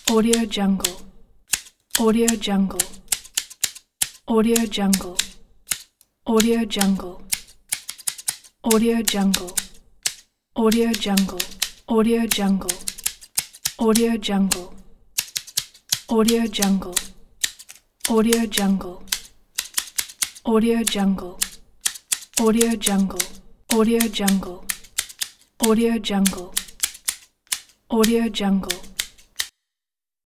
Audio Jungle. Audio Jungle. Audio Jungle. Audio Jungle. Audio Jungle. Audio Jungle. Audio Jungle. Audio Jungle. Audio Jungle. Audio Jungle. Audio Jungle. Audio Jungle. Audio Jungle. Audio Jungle. Audio Jungle.